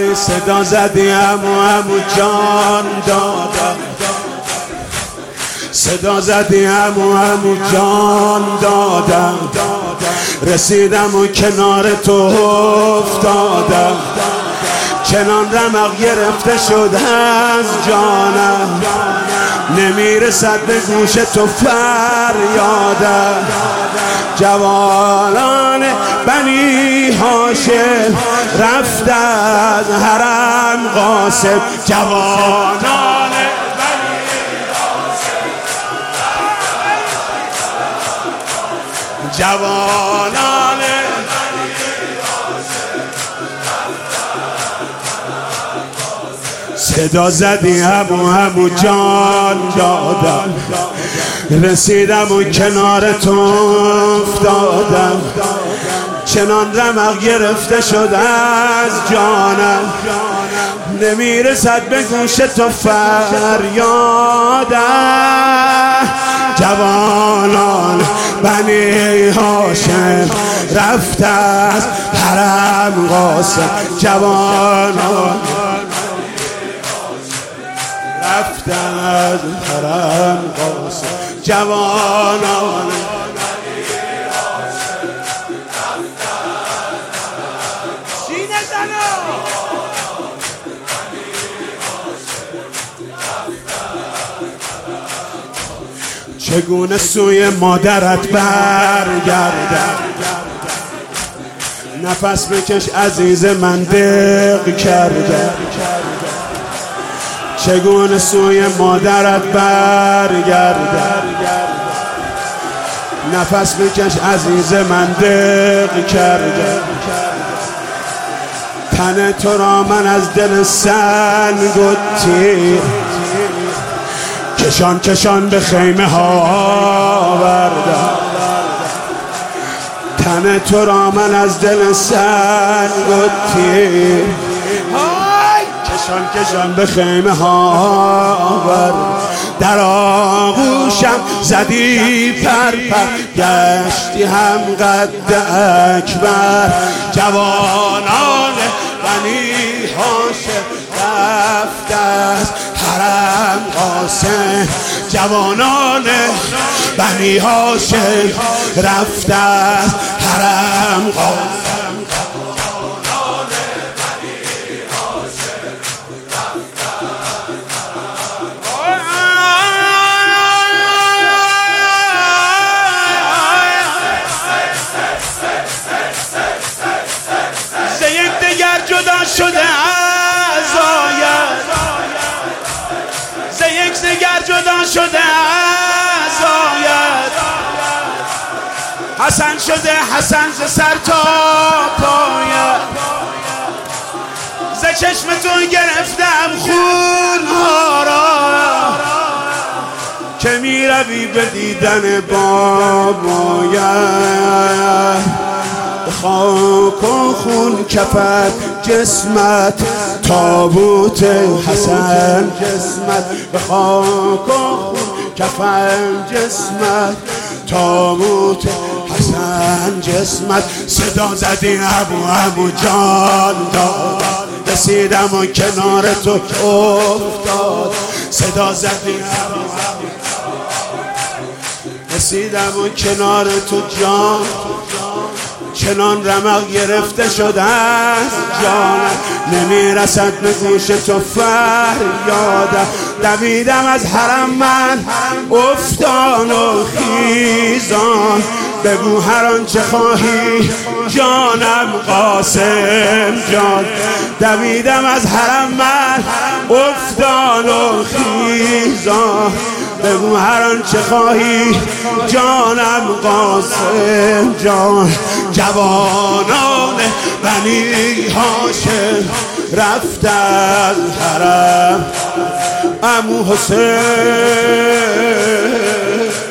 صدا زدی عمو جان دادم، صدا زدی عمو جان دادم، رسیدم و کنار تو افتادم، چنان رمق گرفته شد از جانم، نمیرسد به گوش تو فریادم. جوانان بنی هاشم رفت از حرم قاسم، جوانان بنی هاشم، جوانان صدا زدی عمو جان دادم، رسیدم و کنار تو افتادم، چنان رمق گرفته شد از جانم، نمیرسد به گوش تو فریادم. جوانان بنی هاشم رفت از حرم قاسم، جوانان رفت از حرم قاسم، جوانان سینه زنا چگونه سوی مادرت برگردم، نفس بکش عزیز من دق کردم، چگونه سوی مادرت برگردم، نفس بکش عزیز من دق کردم، تن تو را من از دل سنگ و تیر کشان کشان به خیمه ها بردم، تن تو را من از دل سنگ و تیر کشان کشان به خیمه ها بردم، در آغوشم زدی پر گشتی هم قد اکبر، جوانان بنی هاشم رفت از حرم قاسم، جوانان بنی هاشم رفت از حرم قاسم، جدا شده از آید، ز یک دگر جدا شده از آید، حسن شده حسن ز سر تا پایت، ز چشم تو گرفتم خونها را که می روی به دیدن بابایت، خاک و خون کفت جسمت تابوت حسن جسمت، به خاک و خون کفت جسمت تابوت حسن جسمت، صدا زدی عمو جان داد، رسیدم و کنار تو افتاد، صدا زدی رسیدم و کنار تو جان، چنان رمق گرفته شد از جانم، نمیرسد به گوش تو فریادم، دویدم از حرم من افتان و خیزان، بگو هر آنچه خواهی جانم قاسم جان، دویدم از حرم من افتان و خیزان، بگو هر آنچه خواهی جانم قاسم جان، جوانان بنی هاشم رفت از حرم عمو حسین